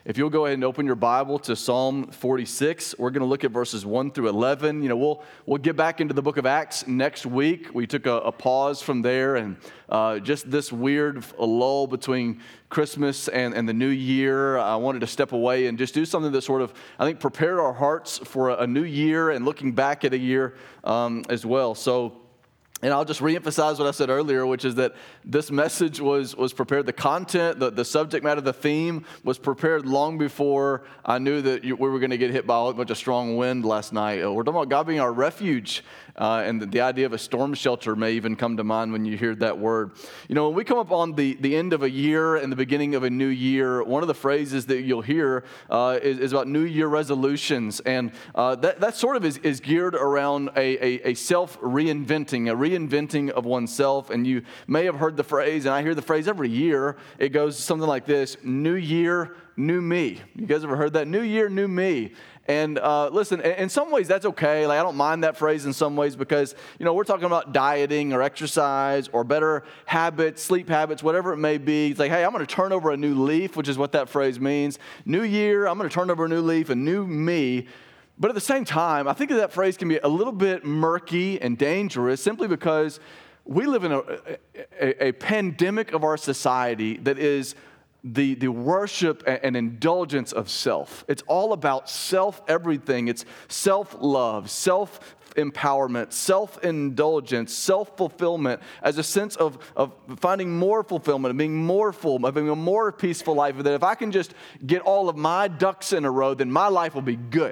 If you'll go ahead and open your Bible to Psalm 46, we're going to look at verses 1 through 11. We'll get back into the book of Acts next week. We took a pause from there, and just this weird lull between Christmas and the new year, I wanted to step away and just do something that sort of, I think, prepared our hearts for a new year and looking back at a year as well. And I'll just reemphasize what I said earlier, which is that this message was prepared. The content, the subject matter, the theme was prepared long before I knew that we were going to get hit by a bunch of strong wind last night. We're talking about God being our refuge, and the idea of a storm shelter may even come to mind when you hear that word. When we come up on the end of a year and the beginning of a new year, one of the phrases that you'll hear is about New Year resolutions, and that sort of is geared around a self-reinventing, a reinventing of oneself. And you may have heard the phrase, and I hear the phrase every year. It goes something like this: New year, new me. You guys ever heard that? New year, new me. And listen, in some ways that's okay. Like, I don't mind that phrase in some ways because, we're talking about dieting or exercise or better habits, sleep habits, whatever it may be. It's like, hey, I'm going to turn over a new leaf, which is what that phrase means. New year, I'm going to turn over a new leaf, a new me. But at the same time, I think that phrase can be a little bit murky and dangerous simply because we live in a pandemic of our society that is the worship and indulgence of self. It's all about self-everything. It's self-love, self-empowerment, self-indulgence, self-fulfillment as a sense of finding more fulfillment, of being more full, of having a more peaceful life. That if I can just get all of my ducks in a row, then my life will be good.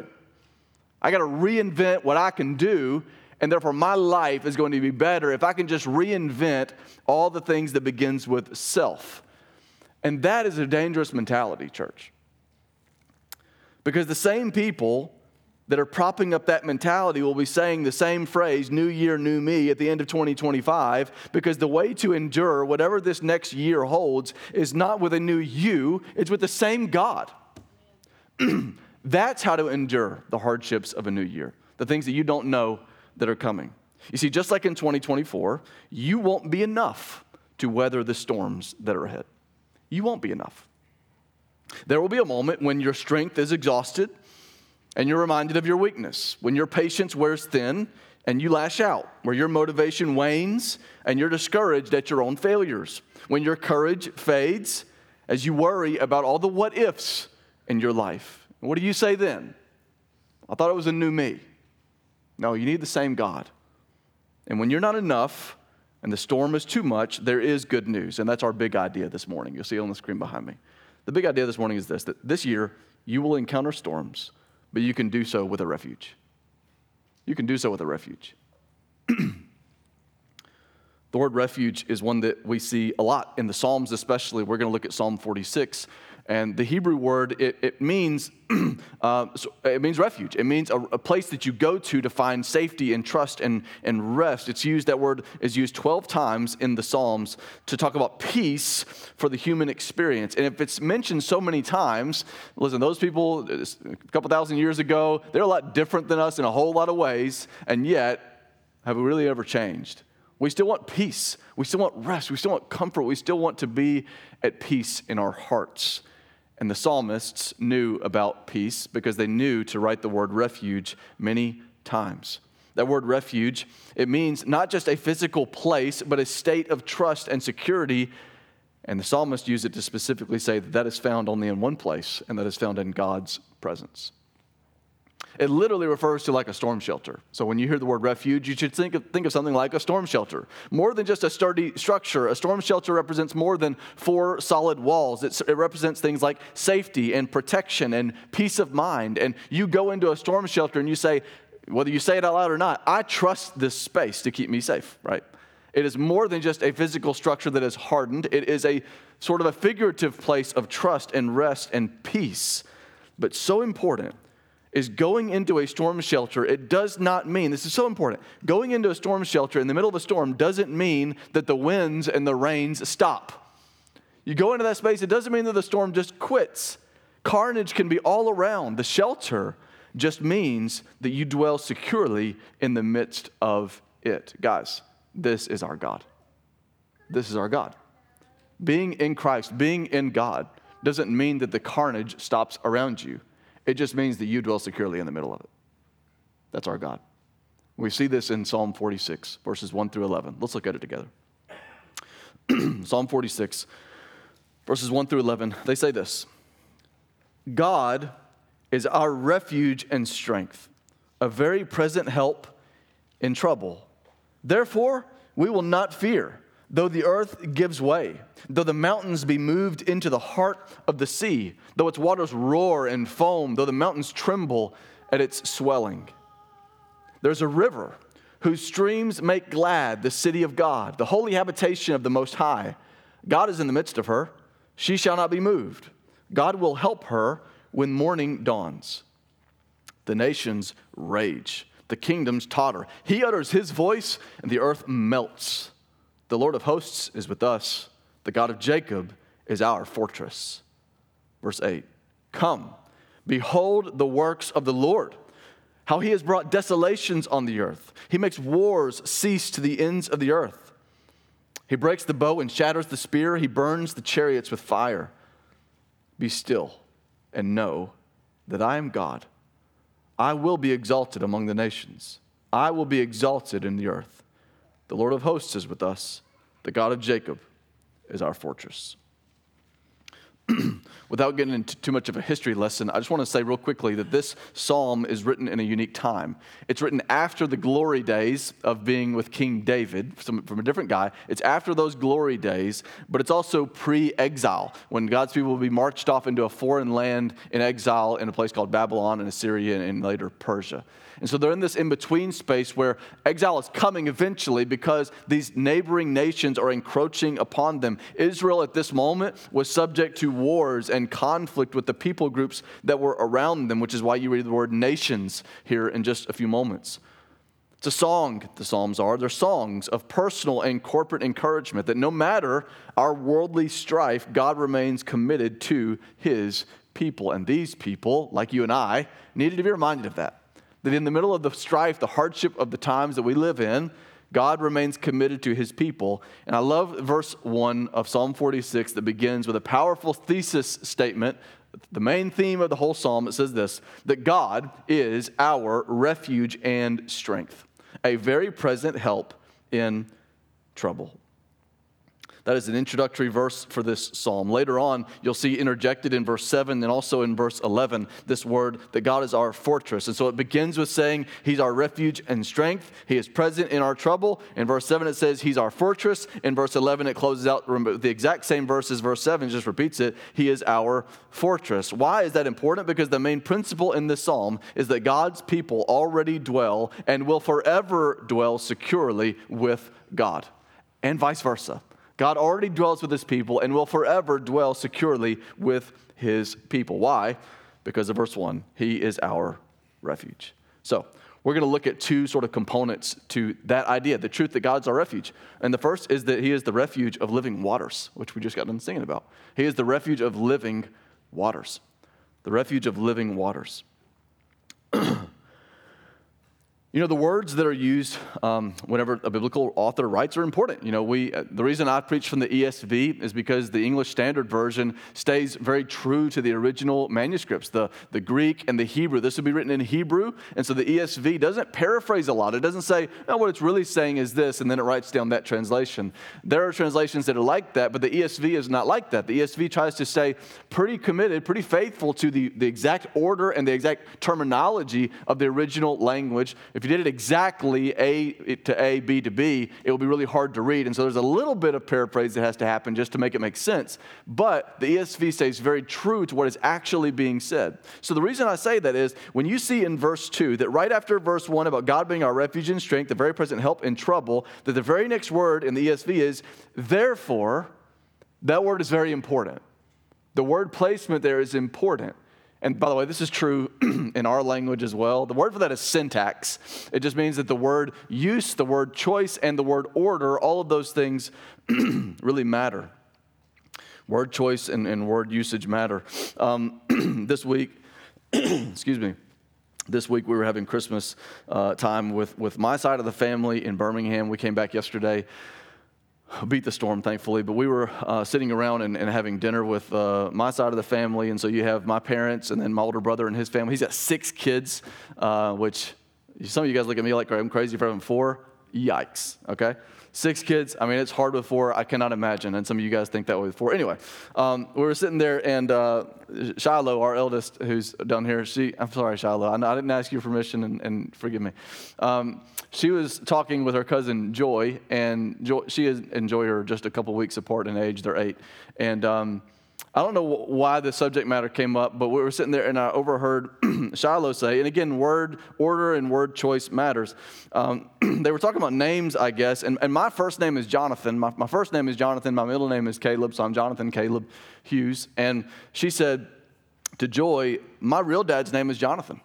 I got to reinvent what I can do, and therefore my life is going to be better if I can just reinvent all the things that begins with self. And that is a dangerous mentality, church. Because the same people that are propping up that mentality will be saying the same phrase, new year, new me, at the end of 2025, because the way to endure whatever this next year holds is not with a new you, it's with the same God. That's how to endure the hardships of a new year, the things that you don't know that are coming. You see, just like in 2024, you won't be enough to weather the storms that are ahead. You won't be enough. There will be a moment when your strength is exhausted and you're reminded of your weakness, when your patience wears thin and you lash out, where your motivation wanes and you're discouraged at your own failures, when your courage fades as you worry about all the what-ifs in your life. What do you say then? I thought it was a new me. No, you need the same God. And when you're not enough and the storm is too much, there is good news. And that's our big idea this morning. You'll see it on the screen behind me. The big idea this morning is this: that this year you will encounter storms, but you can do so with a refuge. You can do so with a refuge. The word refuge is one that we see a lot in the Psalms especially. We're going to look at Psalm 46. And the Hebrew word, it means refuge. It means a place that you go to find safety and trust and rest. That word is used 12 times in the Psalms to talk about peace for the human experience. And if it's mentioned so many times, listen, those people a couple thousand years ago, they're a lot different than us in a whole lot of ways. And yet, have we really ever changed? We still want peace. We still want rest. We still want comfort. We still want to be at peace in our hearts. And the psalmists knew about peace because they knew to write the word refuge many times. That word refuge, it means not just a physical place, but a state of trust and security. And the psalmist used it to specifically say that is found only in one place, and that is found in God's presence. It literally refers to like a storm shelter. So when you hear the word refuge, you should think of something like a storm shelter. More than just a sturdy structure, a storm shelter represents more than 4 solid walls. It represents things like safety and protection and peace of mind. And you go into a storm shelter and you say, whether you say it out loud or not, I trust this space to keep me safe, right? It is more than just a physical structure that is hardened. It is a sort of a figurative place of trust and rest and peace. But so important is going into a storm shelter, it does not mean, this is so important, going into a storm shelter in the middle of a storm doesn't mean that the winds and the rains stop. You go into that space, it doesn't mean that the storm just quits. Carnage can be all around. The shelter just means that you dwell securely in the midst of it. Guys, this is our God. This is our God. Being in Christ, being in God, doesn't mean that the carnage stops around you. It just means that you dwell securely in the middle of it. That's our God. We see this in Psalm 46, verses 1 through 11. Let's look at it together. Psalm 46, verses 1 through 11, they say this: God is our refuge and strength, a very present help in trouble. Therefore, we will not fear, though the earth gives way, though the mountains be moved into the heart of the sea, though its waters roar and foam, though the mountains tremble at its swelling. There's a river whose streams make glad the city of God, the holy habitation of the Most High. God is in the midst of her. She shall not be moved. God will help her when morning dawns. The nations rage. The kingdoms totter. He utters his voice, and the earth melts. The Lord of hosts is with us. The God of Jacob is our fortress. Verse 8, come, behold the works of the Lord, how he has brought desolations on the earth. He makes wars cease to the ends of the earth. He breaks the bow and shatters the spear. He burns the chariots with fire. Be still and know that I am God. I will be exalted among the nations. I will be exalted in the earth. The Lord of hosts is with us. The God of Jacob is our fortress. Without getting into too much of a history lesson, I just want to say real quickly that this psalm is written in a unique time. It's written after the glory days of being with King David, from a different guy. It's after those glory days, but it's also pre-exile, when God's people will be marched off into a foreign land in exile in a place called Babylon and Assyria and later Persia. And so they're in this in-between space where exile is coming eventually because these neighboring nations are encroaching upon them. Israel at this moment was subject to wars and conflict with the people groups that were around them, which is why you read the word nations here in just a few moments. It's a song, the Psalms are. They're songs of personal and corporate encouragement that no matter our worldly strife, God remains committed to his people. And these people, like you and I, needed to be reminded of that. That in the middle of the strife, the hardship of the times that we live in, God remains committed to his people. And I love verse 1 of Psalm 46 that begins with a powerful thesis statement. The main theme of the whole psalm, it says this, that God is our refuge and strength, a very present help in trouble. That is an introductory verse for this psalm. Later on, you'll see interjected in verse 7 and also in verse 11 this word that God is our fortress. And so it begins with saying he's our refuge and strength. He is present in our trouble. In verse 7 it says he's our fortress. In verse 11 it closes out the exact same verse as verse 7, just repeats it. He is our fortress. Why is that important? Because the main principle in this psalm is that God's people already dwell and will forever dwell securely with God, and vice versa. God already dwells with his people and will forever dwell securely with his people. Why? Because of verse 1, he is our refuge. So we're going to look at two sort of components to that idea, the truth that God's our refuge. And the first is that he is the refuge of living waters, which we just got done singing about. He is the refuge of living waters. The refuge of living waters. You know, the words that are used whenever a biblical author writes are important. You know, the reason I preach from the ESV is because the English Standard Version stays very true to the original manuscripts, the Greek and the Hebrew. This would be written in Hebrew, and so the ESV doesn't paraphrase a lot. It doesn't say, no, what it's really saying is this, and then it writes down that translation. There are translations that are like that, but the ESV is not like that. The ESV tries to stay pretty committed, pretty faithful to the exact order and the exact terminology of the original language. If you did it exactly A to A, B to B, it will be really hard to read. And so there's a little bit of paraphrase that has to happen just to make it make sense. But the ESV stays very true to what is actually being said. So the reason I say that is when you see in verse 2 that right after verse 1 about God being our refuge and strength, the very present help in trouble, that the very next word in the ESV is therefore, that word is very important. The word placement there is important. And by the way, this is true in our language as well. The word for that is syntax. It just means that the word use, the word choice, and the word order, all of those things really matter. Word choice and word usage matter. This week, excuse me, this week we were having Christmas time with my side of the family in Birmingham. We came back yesterday. beat the storm, thankfully, but we were sitting around and having dinner with my side of the family, and so you have my parents and then my older brother and his family. He's got 6 kids, which some of you guys look at me like I'm crazy for having 4. Yikes, okay? 6 kids, I mean, it's hard with 4. I cannot imagine, and some of you guys think that way with 4. Anyway, we were sitting there, and Shiloh, our eldest, who's down here, I'm sorry, Shiloh, I didn't ask your permission, and forgive me. She was talking with her cousin, Joy, and she and Joy are just a couple weeks apart in age. They're 8. And I don't know why the subject matter came up, but we were sitting there, and I overheard Shiloh say, and again, word order and word choice matters. They were talking about names, I guess, and my first name is Jonathan. My first name is Jonathan. My middle name is Caleb, so I'm Jonathan Caleb Hughes. And she said to Joy, my real dad's name is Jonathan.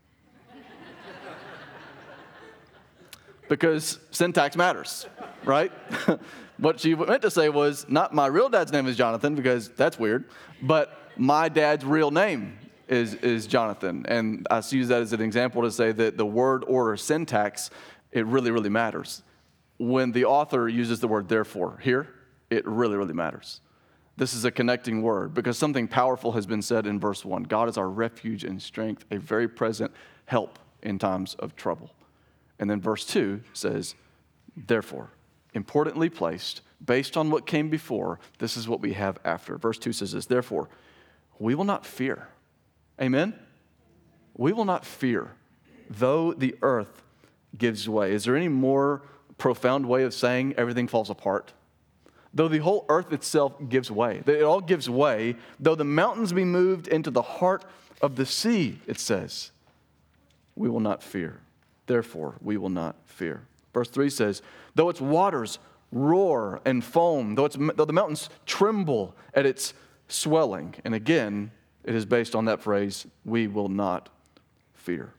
Because syntax matters, right? What she meant to say was, not my real dad's name is Jonathan, because that's weird, but my dad's real name is Jonathan. And I use that as an example to say that the word order syntax, it really, really matters. When the author uses the word therefore here, it really, really matters. This is a connecting word because something powerful has been said in verse 1. God is our refuge and strength, a very present help in times of trouble. And then verse 2 says, therefore, importantly placed, based on what came before, this is what we have after. Verse 2 says this, therefore, we will not fear. Amen? We will not fear, though the earth gives way. Is there any more profound way of saying everything falls apart? Though the whole earth itself gives way. It all gives way, though the mountains be moved into the heart of the sea, it says, we will not fear. Therefore, we will not fear. Verse 3 says, though its waters roar and foam, though the mountains tremble at its swelling. And again, it is based on that phrase, we will not fear.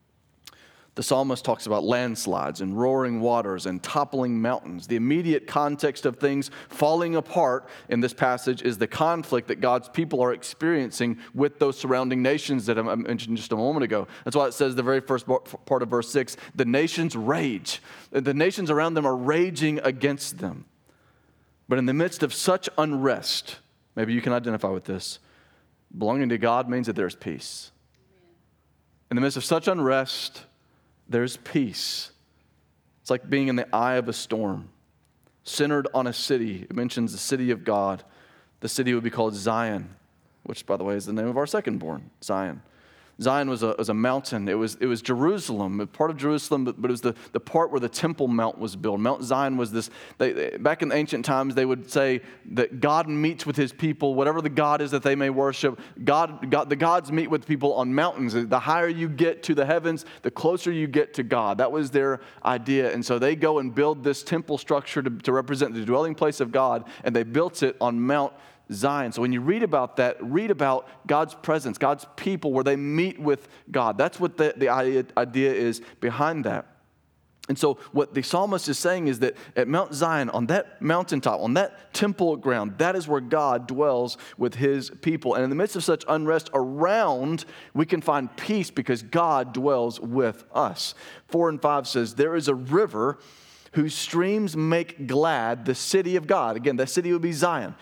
The psalmist talks about landslides and roaring waters and toppling mountains. The immediate context of things falling apart in this passage is the conflict that God's people are experiencing with those surrounding nations that I mentioned just a moment ago. That's why it says the very first part of verse 6, the nations rage. The nations around them are raging against them. But in the midst of such unrest, maybe you can identify with this, belonging to God means that there's peace. In the midst of such unrest, there's peace. It's like being in the eye of a storm, centered on a city. It mentions the city of God. The city would be called Zion, which, by the way, is the name of our second-born, Zion. Zion was a mountain. It was Jerusalem, part of Jerusalem, but it was the part where the Temple Mount was built. Mount Zion was this, back in the ancient times, they would say that God meets with his people, whatever the God is that they may worship. The gods meet with people on mountains. The higher you get to the heavens, the closer you get to God. That was their idea. And so they go and build this temple structure to represent the dwelling place of God, and they built it on Mount Zion. So when you read about that, read about God's presence, God's people, where they meet with God. That's what the idea is behind that. And so what the psalmist is saying is that at Mount Zion, on that mountaintop, on that temple ground, that is where God dwells with his people. And in the midst of such unrest around, we can find peace because God dwells with us. 4 and 5 says, there is a river whose streams make glad the city of God. Again, that city would be Zion.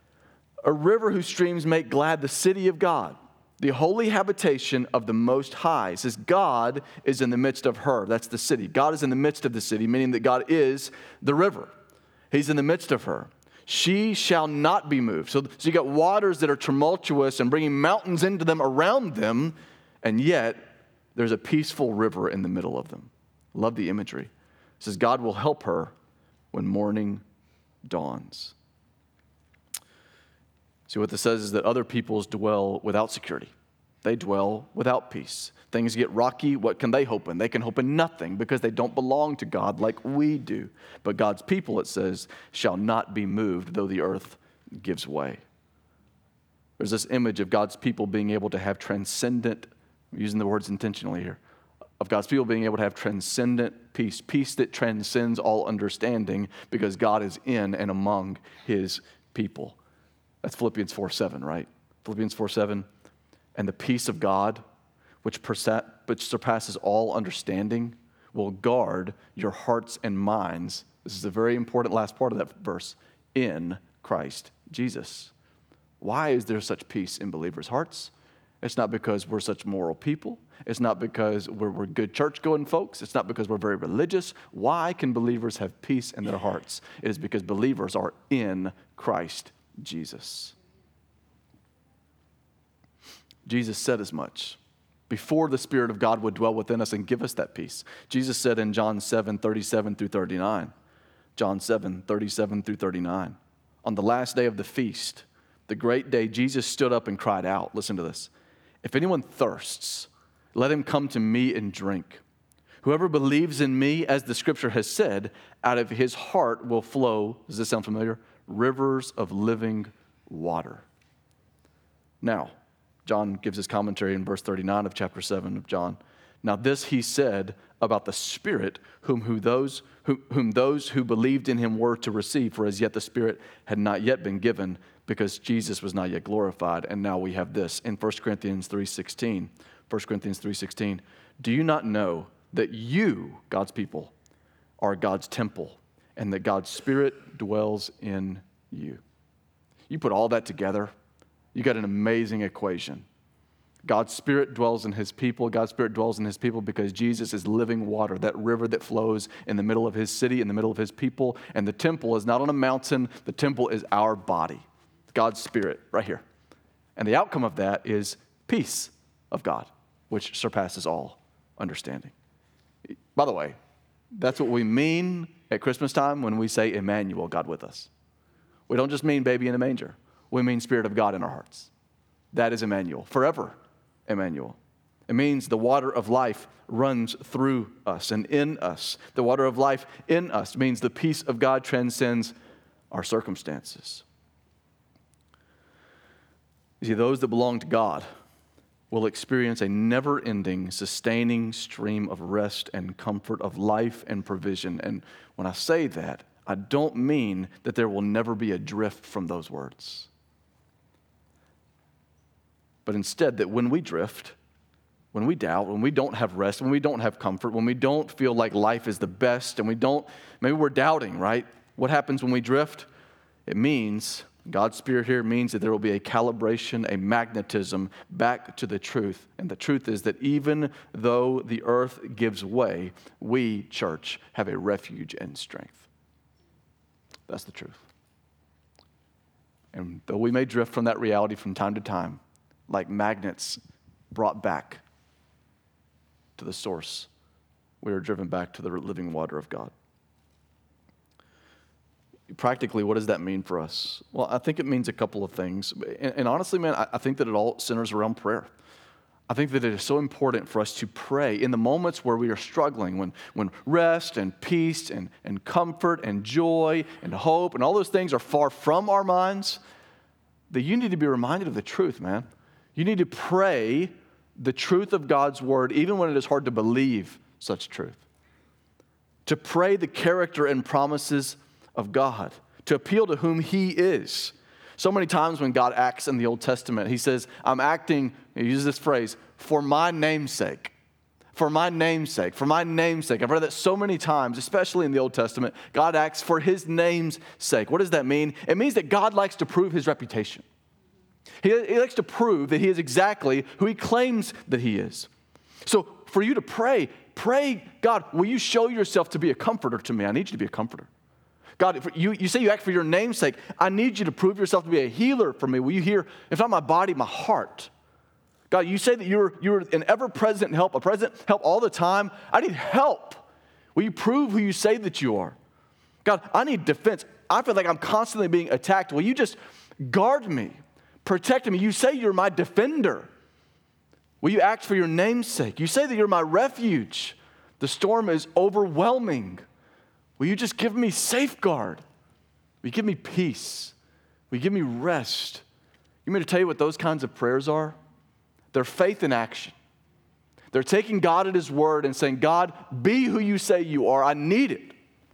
A river whose streams make glad the city of God, the holy habitation of the Most High. It says God is in the midst of her. That's the city. God is in the midst of the city, meaning that God is the river. He's in the midst of her. She shall not be moved. So you got waters that are tumultuous and bringing mountains into them around them, and yet there's a peaceful river in the middle of them. Love the imagery. It says God will help her when morning dawns. See, what this says is that other peoples dwell without security. They dwell without peace. Things get rocky. What can they hope in? They can hope in nothing because they don't belong to God like we do. But God's people, it says, shall not be moved though the earth gives way. There's this image of God's people being able to have transcendent, I'm using the words intentionally here, of God's people being able to have transcendent peace, peace that transcends all understanding because God is in and among his people. That's Philippians 4:7, right? Philippians 4:7. And the peace of God, which surpasses all understanding, will guard your hearts and minds. This is a very important last part of that verse. In Christ Jesus. Why is there such peace in believers' hearts? It's not because we're such moral people. It's not because we're good church-going folks. It's not because we're very religious. Why can believers have peace in their hearts? It is because believers are in Christ Jesus. Jesus said as much before the Spirit of God would dwell within us and give us that peace. Jesus said in John 7:37 through 39, John 7:37 through 39, on the last day of the feast, the great day, Jesus stood up and cried out. Listen to this. If anyone thirsts, let him come to me and drink. Whoever believes in me, as the scripture has said, out of his heart will flow, does this sound familiar? Rivers of living water. Now, John gives his commentary in verse 39 of chapter 7 of John. Now this he said about the Spirit, whom those who believed in him were to receive, for as yet the Spirit had not yet been given, because Jesus was not yet glorified. And now we have this in 1 Corinthians 3:16. 1 Corinthians 3:16. Do you not know that you, God's people, are God's temple, and that God's Spirit dwells in you? You put all that together, you got an amazing equation. God's Spirit dwells in his people. God's Spirit dwells in his people because Jesus is living water, that river that flows in the middle of his city, in the middle of his people. And the temple is not on a mountain. The temple is our body, God's Spirit right here. And the outcome of that is peace of God, which surpasses all understanding. By the way, that's what we mean at Christmas time when we say Emmanuel, God with us. We don't just mean baby in a manger. We mean Spirit of God in our hearts. That is Emmanuel, forever Emmanuel. It means the water of life runs through us and in us. The water of life in us means the peace of God transcends our circumstances. You see, those that belong to God will experience a never-ending, sustaining stream of rest and comfort, of life and provision. And when I say that, I don't mean that there will never be a drift from those words. But instead, that when we drift, when we doubt, when we don't have rest, when we don't have comfort, when we don't feel like life is the best, and maybe we're doubting, right? What happens when we drift? It means, God's Spirit here means that there will be a calibration, a magnetism back to the truth. And the truth is that even though the earth gives way, we, church, have a refuge and strength. That's the truth. And though we may drift from that reality from time to time, like magnets brought back to the source, we are driven back to the living water of God. Practically, what does that mean for us? Well, I think it means a couple of things. And honestly, man, I think that it all centers around prayer. I think that it is so important for us to pray in the moments where we are struggling, when rest and peace and comfort and joy and hope and all those things are far from our minds, that you need to be reminded of the truth, man. You need to pray the truth of God's word, even when it is hard to believe such truth. To pray the character and promises of God, to appeal to whom he is. So many times when God acts in the Old Testament, he says, I'm acting, he uses this phrase, for my name's sake. For my name's sake, for my name's sake. I've read that so many times, especially in the Old Testament. God acts for his name's sake. What does that mean? It means that God likes to prove his reputation. He likes to prove that he is exactly who he claims that he is. So for you to pray, God, will you show yourself to be a comforter to me? I need you to be a comforter. God, if you say you act for your name's sake, I need you to prove yourself to be a healer for me. Will you hear, if not my body, my heart? God, you say that you're an ever-present help, a present help all the time. I need help. Will you prove who you say that you are? God, I need defense. I feel like I'm constantly being attacked. Will you just guard me? Protect me. You say you're my defender. Will you act for your name's sake? You say that you're my refuge. The storm is overwhelming. Will you just give me safeguard? Will you give me peace? Will you give me rest? You want me to tell you what those kinds of prayers are? They're faith in action. They're taking God at his word and saying, God, be who you say you are. I need it.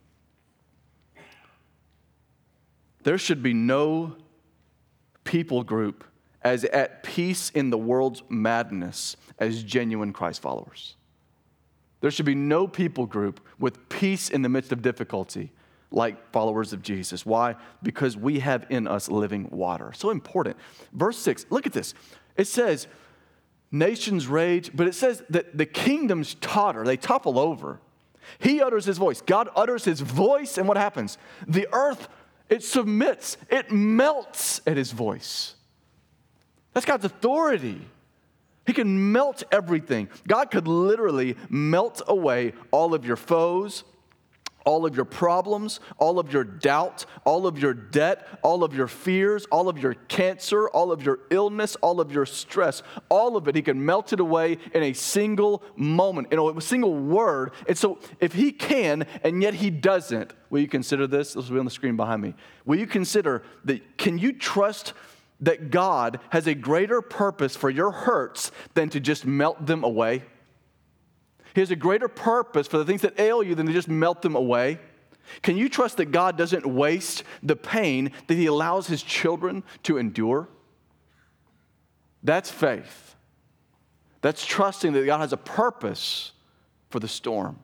There should be no people group as at peace in the world's madness as genuine Christ followers. There should be no people group with peace in the midst of difficulty like followers of Jesus. Why? Because we have in us living water. So important. Verse 6, look at this. It says, nations rage, but it says that the kingdoms totter, they topple over. He utters his voice. God utters his voice, and what happens? The earth, it submits, it melts at his voice. That's God's authority. He can melt everything. God could literally melt away all of your foes, all of your problems, all of your doubt, all of your debt, all of your fears, all of your cancer, all of your illness, all of your stress, all of it. He can melt it away in a single moment, in a single word. And so if he can, and yet he doesn't, will you consider this? This will be on the screen behind me. Will you consider that, can you trust that God has a greater purpose for your hurts than to just melt them away? He has a greater purpose for the things that ail you than to just melt them away. Can you trust that God doesn't waste the pain that he allows his children to endure? That's faith. That's trusting that God has a purpose for the storm.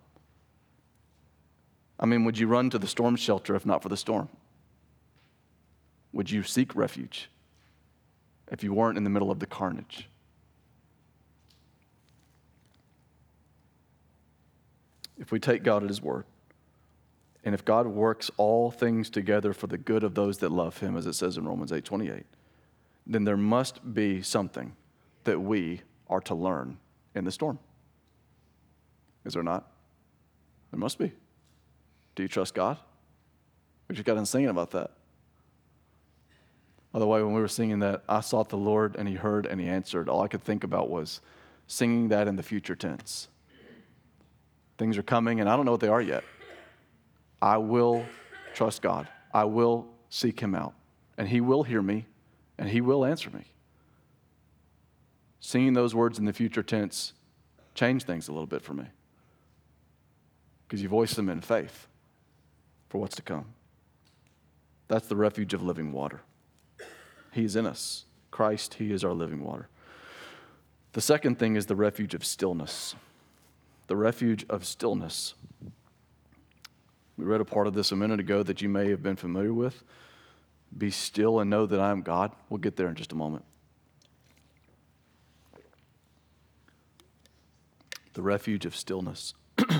I mean, would you run to the storm shelter if not for the storm? Would you seek refuge if you weren't in the middle of the carnage? If we take God at his word, and if God works all things together for the good of those that love him, as it says in Romans 8:28, then there must be something that we are to learn in the storm. Is there not? There must be. Do you trust God? We just got done singing about that. By the way, when we were singing that, I sought the Lord and he heard and he answered, all I could think about was singing that in the future tense. Things are coming, and I don't know what they are yet. I will trust God. I will seek him out, and he will hear me, and he will answer me. Singing those words in the future tense changed things a little bit for me because you voice them in faith for what's to come. That's the refuge of living water. He is in us. Christ, he is our living water. The second thing is the refuge of stillness. The refuge of stillness. We read a part of this a minute ago that you may have been familiar with. Be still and know that I am God. We'll get there in just a moment. The refuge of stillness. It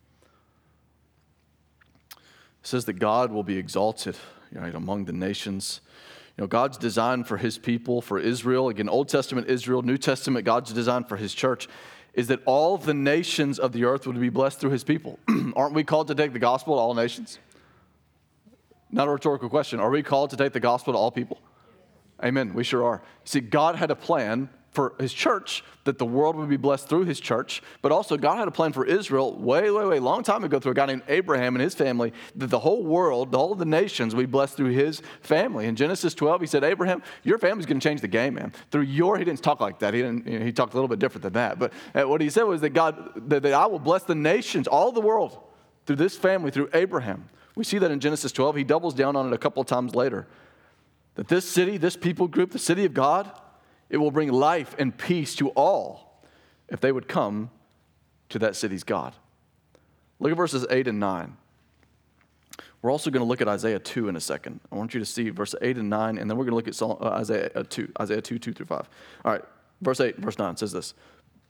says that God will be exalted, right, among the nations. You know, God's design for his people, for Israel, again, Old Testament Israel, New Testament, God's design for his church is that all the nations of the earth would be blessed through his people. Aren't we called to take the gospel to all nations? Not a rhetorical question. Are we called to take the gospel to all people? Amen. We sure are. See, God had a plan for his church that the world would be blessed through his church, but also God had a plan for Israel way long time ago through a guy named Abraham and his family, that the whole world, all of the nations would be blessed through his family. In Genesis 12, he said, Abraham, your family's going to change the game, man. he didn't talk like that. He talked a little bit different than that. But what he said was that that I will bless the nations, all the world, through this family, through Abraham. We see that in Genesis 12. He doubles down on it a couple of times later. That this city, this people group, the city of God, it will bring life and peace to all if they would come to that city's God. Look at verses 8 and 9. We're also going to look at Isaiah 2 in a second. I want you to see verse 8 and 9, and then we're going to look at Isaiah 2, 2 through 5. All right, verse 8, verse 9 says this.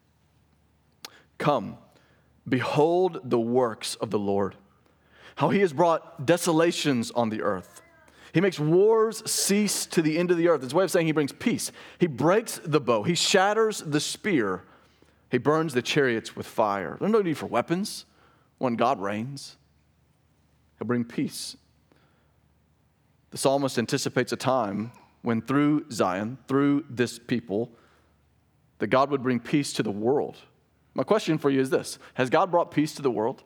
Come, behold the works of the Lord, how he has brought desolations on the earth. He makes wars cease to the end of the earth. It's a way of saying he brings peace. He breaks the bow. He shatters the spear. He burns the chariots with fire. There's no need for weapons when God reigns. He'll bring peace. The psalmist anticipates a time when through Zion, through this people, that God would bring peace to the world. My question for you is this. Has God brought peace to the world?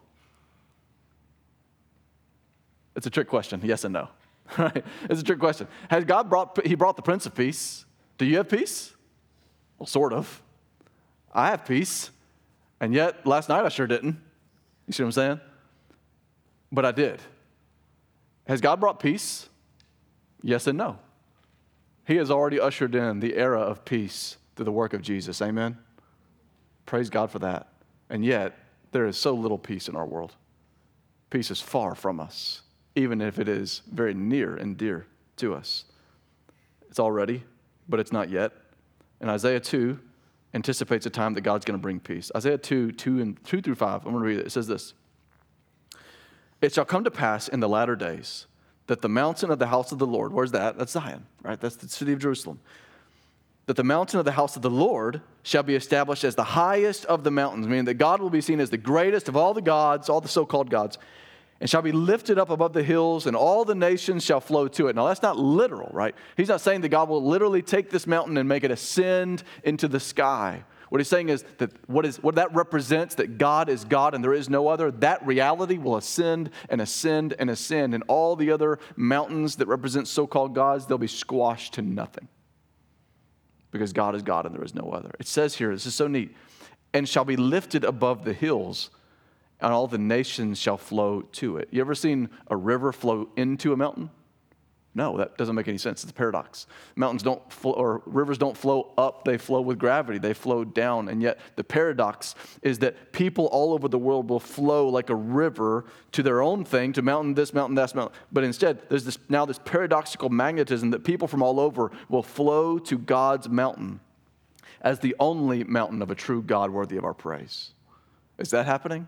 It's a trick question, yes and no. Right? It's a trick question. Has God brought the Prince of Peace? Do you have peace? Well, sort of. I have peace. And yet, last night I sure didn't. You see what I'm saying? But I did. Has God brought peace? Yes and no. He has already ushered in the era of peace through the work of Jesus. Amen? Praise God for that. And yet, there is so little peace in our world. Peace is far from us. even if it is very near and dear to us. It's already, but it's not yet. And Isaiah 2 anticipates a time that God's going to bring peace. Isaiah 2 through 5, I'm going to read it. It says this: "It shall come to pass in the latter days that the mountain of the house of the Lord," where's that? That's Zion, right? That's the city of Jerusalem. "That the mountain of the house of the Lord shall be established as the highest of the mountains," meaning that God will be seen as the greatest of all the gods, all the so-called gods, "and shall be lifted up above the hills, and all the nations shall flow to it." Now, that's not literal, right? He's not saying that God will literally take this mountain and make it ascend into the sky. What he's saying is that what that represents, that God is God and there is no other, that reality will ascend and ascend and ascend, and all the other mountains that represent so-called gods, they'll be squashed to nothing. Because God is God and there is no other. It says here, this is so neat, "and shall be lifted above the hills, and all the nations shall flow to it." You ever seen a river flow into a mountain? No, that doesn't make any sense. It's a paradox. Mountains don't flow, or rivers don't flow up, they flow with gravity. They flow down. And yet the paradox is that people all over the world will flow like a river to their own thing, to mountain this, mountain that, mountain. But instead, there's this paradoxical magnetism that people from all over will flow to God's mountain as the only mountain of a true God worthy of our praise. Is that happening?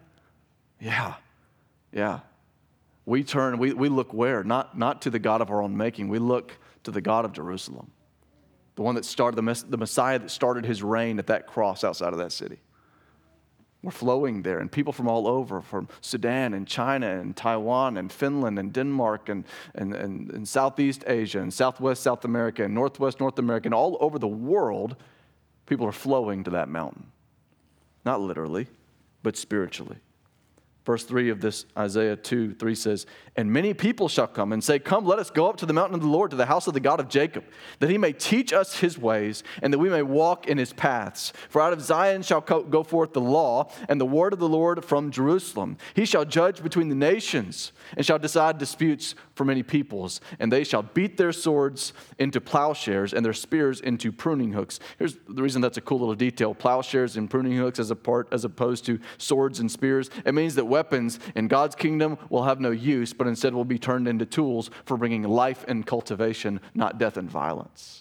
Yeah. We look where? Not to the God of our own making. We look to the God of Jerusalem. The one that started, the Messiah that started his reign at that cross outside of that city. We're flowing there, and people from all over, from Sudan and China and Taiwan and Finland and Denmark and Southeast Asia and Southwest South America and Northwest North America and all over the world, people are flowing to that mountain. Not literally, but spiritually. Verse 3 of this Isaiah 2:3 says, "And many people shall come and say, 'Come, let us go up to the mountain of the Lord, to the house of the God of Jacob, that he may teach us his ways, and that we may walk in his paths. For out of Zion shall go forth the law, and the word of the Lord from Jerusalem. He shall judge between the nations, and shall decide disputes for many peoples. And they shall beat their swords into plowshares, and their spears into pruning hooks.'" Here's the reason that's a cool little detail: plowshares and pruning hooks as opposed to swords and spears. It means that weapons in God's kingdom will have no use, but instead will be turned into tools for bringing life and cultivation, not death and violence.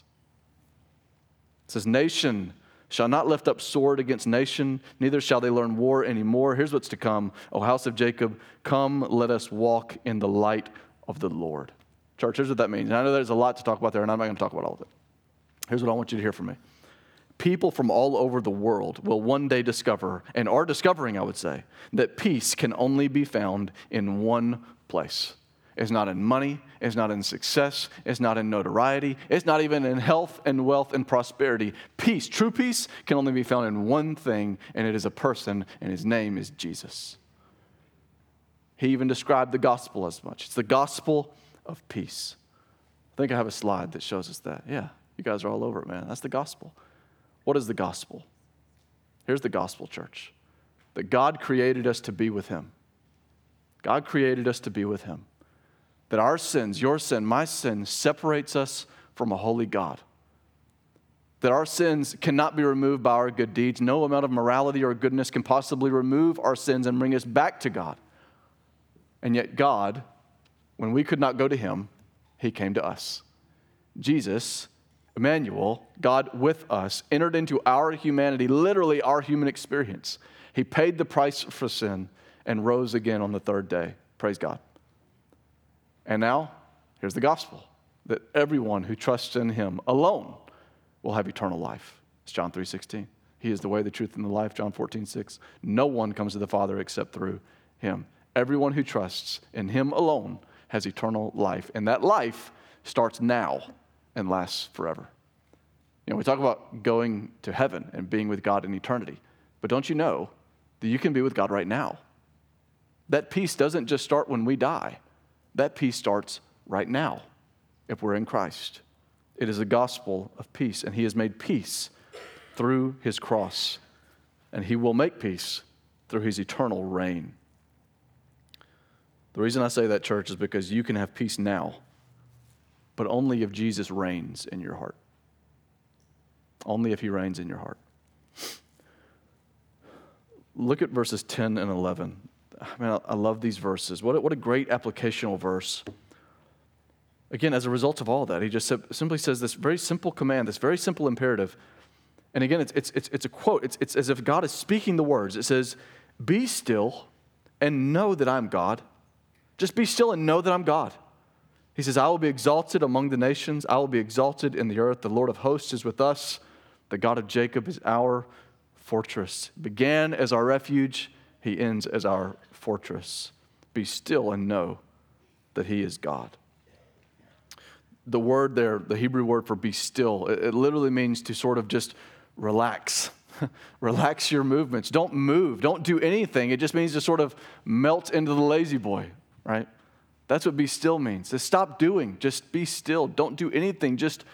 It says, "Nation shall not lift up sword against nation, neither shall they learn war anymore. Here's what's to come, O house of Jacob, come, let us walk in the light of the Lord." Church, here's what that means. And I know there's a lot to talk about there, and I'm not going to talk about all of it. Here's what I want you to hear from me. People from all over the world will one day discover, and are discovering, I would say, that peace can only be found in one place. It's not in money, it's not in success, it's not in notoriety, it's not even in health and wealth and prosperity. Peace, true peace, can only be found in one thing, and it is a person, and his name is Jesus. He even described the gospel as much. It's the gospel of peace. I think I have a slide that shows us that. Yeah, you guys are all over it, man. That's the gospel. What is the gospel? Here's the gospel, church. That God created us to be with him. God created us to be with him. That our sins, your sin, my sin, separates us from a holy God. That our sins cannot be removed by our good deeds. No amount of morality or goodness can possibly remove our sins and bring us back to God. And yet God, when we could not go to him, he came to us. Jesus, Emmanuel, God with us, entered into our humanity, literally our human experience. He paid the price for sin and rose again on the third day. Praise God. And now, here's the gospel, that everyone who trusts in him alone will have eternal life. It's John 3:16. He is the way, the truth, and the life, John 14:6. No one comes to the Father except through him. Everyone who trusts in him alone has eternal life. And that life starts now and lasts forever. You know, we talk about going to heaven and being with God in eternity. But don't you know that you can be with God right now? That peace doesn't just start when we die. That peace starts right now if we're in Christ. It is a gospel of peace, and he has made peace through his cross. And he will make peace through his eternal reign. The reason I say that, church, is because you can have peace now, but only if Jesus reigns in your heart. Only if he reigns in your heart. Look at verses 10 and 11. I love these verses. What a great applicational verse. Again, as a result of all that, he just simply says this very simple command, this very simple imperative. And again, it's a quote. It's as if God is speaking the words. It says, "Be still and know that I'm God." Just be still and know that I'm God. He says, "I will be exalted among the nations. I will be exalted in the earth. The Lord of hosts is with us. The God of Jacob is our fortress." Began as our refuge. He ends as our fortress. Be still and know that he is God. The word there, the Hebrew word for be still, it literally means to sort of just relax. Relax your movements. Don't move. Don't do anything. It just means to sort of melt into the lazy boy, right? That's what be still means. To stop doing. Just be still. Don't do anything. Just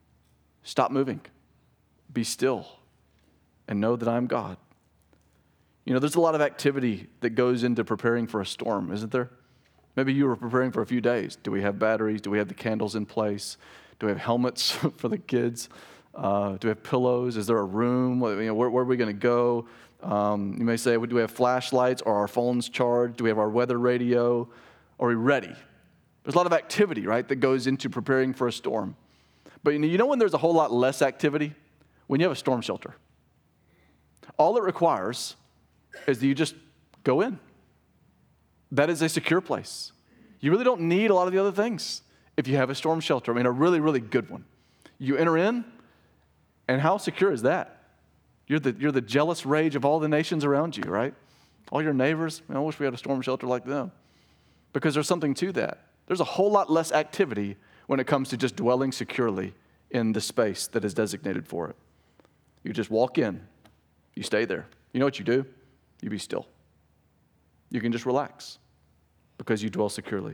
stop moving. Be still and know that I'm God. You know, there's a lot of activity that goes into preparing for a storm, isn't there? Maybe you were preparing for a few days. Do we have batteries? Do we have the candles in place? Do we have helmets for the kids? Do we have pillows? Is there a room? Where are we going to go? You may say, do we have flashlights? Are our phones charged? Do we have our weather radio? Are we ready? There's a lot of activity, right, that goes into preparing for a storm. But you know when there's a whole lot less activity? When you have a storm shelter. All it requires is that you just go in. That is a secure place. You really don't need a lot of the other things if you have a storm shelter. I mean, a really, really good one. You enter in, and how secure is that? You're the jealous rage of all the nations around you, right? All your neighbors, I wish we had a storm shelter like them. Because there's something to that. There's a whole lot less activity when it comes to just dwelling securely in the space that is designated for it. You just walk in. You stay there. You know what you do? You be still. You can just relax because you dwell securely.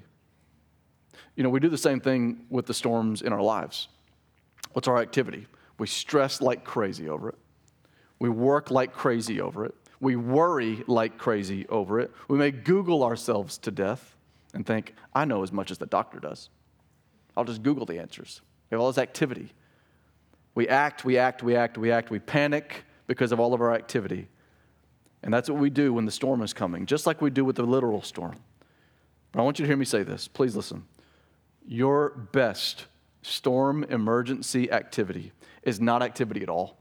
You know, we do the same thing with the storms in our lives. What's our activity? We stress like crazy over it. We work like crazy over it. We worry like crazy over it. We may Google ourselves to death and think, I know as much as the doctor does. I'll just Google the answers. We have all this activity. We act. We panic because of all of our activity. And that's what we do when the storm is coming, just like we do with the literal storm. But I want you to hear me say this. Please listen. Your best storm emergency activity is not activity at all.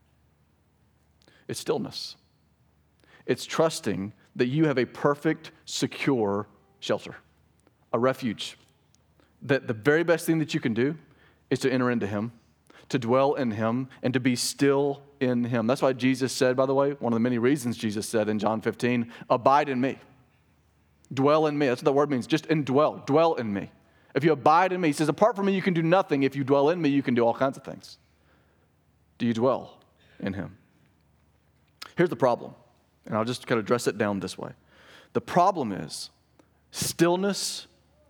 It's stillness. It's trusting that you have a perfect, secure shelter, a refuge. That the very best thing that you can do is to enter into Him, to dwell in Him, and to be still in Him. That's why Jesus said, by the way, one of the many reasons Jesus said in John 15, abide in me. Dwell in me. That's what the word means. Just indwell. Dwell in me. If you abide in me, he says, apart from me, you can do nothing. If you dwell in me, you can do all kinds of things. Do you dwell in Him? Here's the problem, and I'll just kind of dress it down this way. The problem is stillness,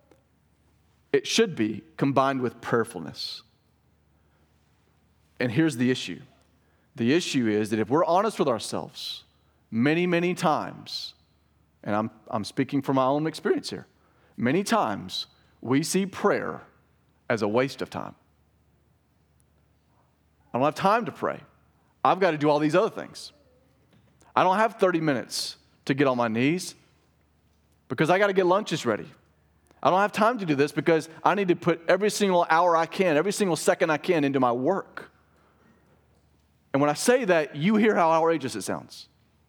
it should be combined with prayerfulness. And here's the issue. The issue is that if we're honest with ourselves, many, many times, and I'm speaking from my own experience here, many times we see prayer as a waste of time. I don't have time to pray. I've got to do all these other things. I don't have 30 minutes to get on my knees because I got to get lunches ready. I don't have time to do this because I need to put every single hour I can, every single second I can into my work. And when I say that, you hear how outrageous it sounds.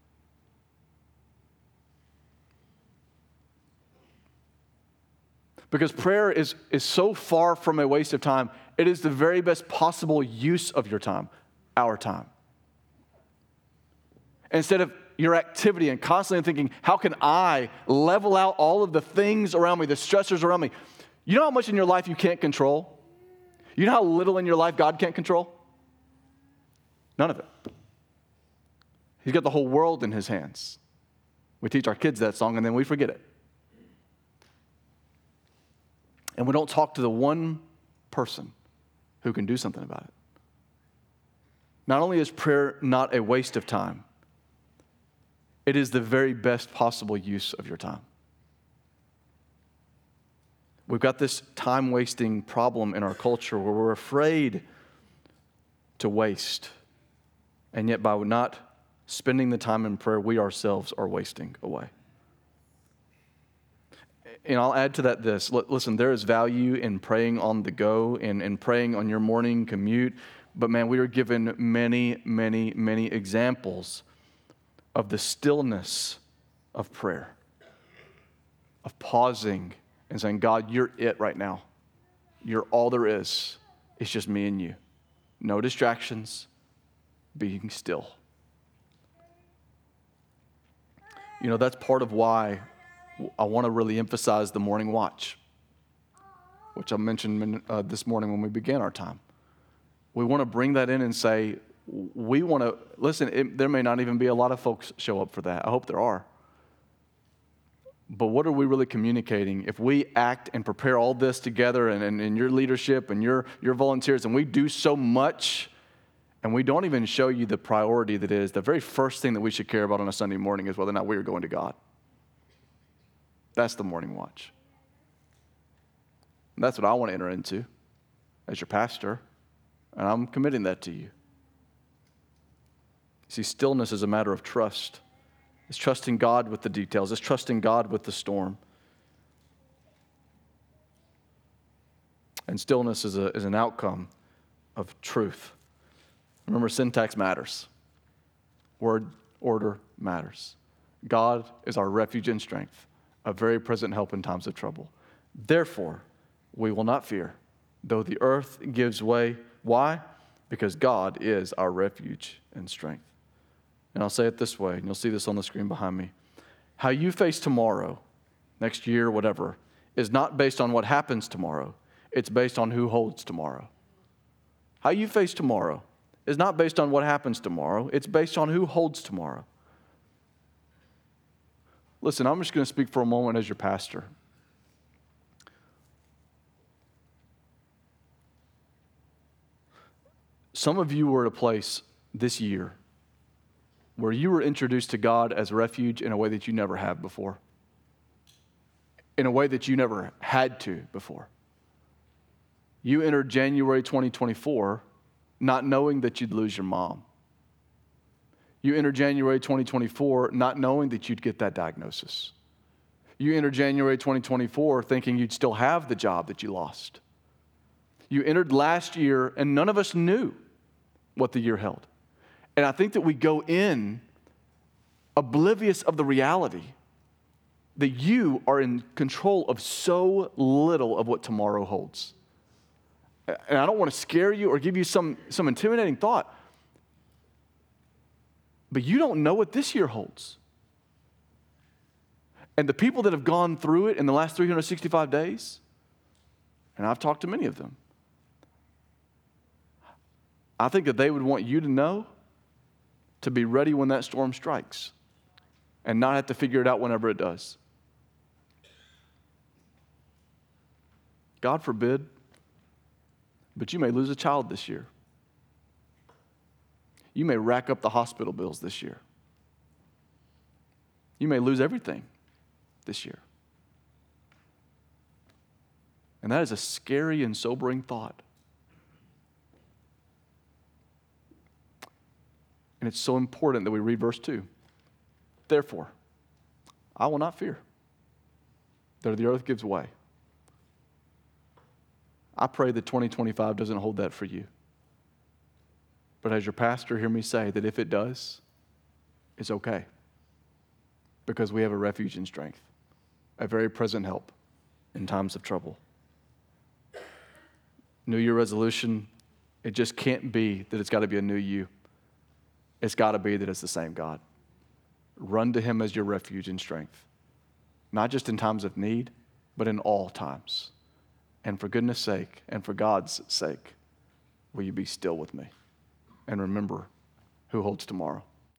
Because prayer is so far from a waste of time, it is the very best possible use of your time, our time. Instead of your activity and constantly thinking, how can I level out all of the things around me, the stressors around me? You know how much in your life you can't control? You know how little in your life God can't control? None of it. He's got the whole world in His hands. We teach our kids that song and then we forget it. And we don't talk to the one person who can do something about it. Not only is prayer not a waste of time, it is the very best possible use of your time. We've got this time-wasting problem in our culture where we're afraid to waste. And yet by not spending the time in prayer, we ourselves are wasting away. And I'll add to that this. Listen, there is value in praying on the go and praying on your morning commute. But man, we are given many, many, many examples of the stillness of prayer, of pausing and saying, God, you're it right now. You're all there is. It's just me and you. No distractions, being still. You know, that's part of why I want to really emphasize the morning watch, which I mentioned this morning when we began our time. We want to bring that in and say, we want to, listen, there may not even be a lot of folks show up for that. I hope there are. But what are we really communicating? If we act and prepare all this together and your leadership and your volunteers, and we do so much, and we don't even show you the priority that is, the very first thing that we should care about on a Sunday morning is whether or not we are going to God. That's the morning watch. And that's what I want to enter into as your pastor, and I'm committing that to you. See, stillness is a matter of trust. It's trusting God with the details. It's trusting God with the storm. And stillness is an outcome of truth. Remember, syntax matters. Word order matters. God is our refuge and strength, a very present help in times of trouble. Therefore, we will not fear, though the earth gives way. Why? Because God is our refuge and strength. And I'll say it this way, and you'll see this on the screen behind me. How you face tomorrow, next year, whatever, is not based on what happens tomorrow. It's based on who holds tomorrow. How you face tomorrow is not based on what happens tomorrow. It's based on who holds tomorrow. Listen, I'm just going to speak for a moment as your pastor. Some of you were at a place this year where you were introduced to God as refuge in a way that you never have before, in a way that you never had to before. You entered January 2024 not knowing that you'd lose your mom. You entered January 2024 not knowing that you'd get that diagnosis. You entered January 2024 thinking you'd still have the job that you lost. You entered last year and none of us knew what the year held. And I think that we go in oblivious of the reality that you are in control of so little of what tomorrow holds. And I don't want to scare you or give you some intimidating thought, but you don't know what this year holds. And the people that have gone through it in the last 365 days, and I've talked to many of them, I think that they would want you to know to be ready when that storm strikes and not have to figure it out whenever it does. God forbid, but you may lose a child this year. You may rack up the hospital bills this year. You may lose everything this year. And that is a scary and sobering thought. And it's so important that we read verse 2. Therefore, I will not fear, though the earth gives way. I pray that 2025 doesn't hold that for you. But as your pastor, hear me say that if it does, it's okay. Because we have a refuge and strength, a very present help in times of trouble. New Year resolution, it just can't be that it's got to be a new you. It's got to be that it's the same God. Run to him as your refuge and strength, not just in times of need, but in all times. And for goodness sake, and for God's sake, will you be still with me and remember who holds tomorrow.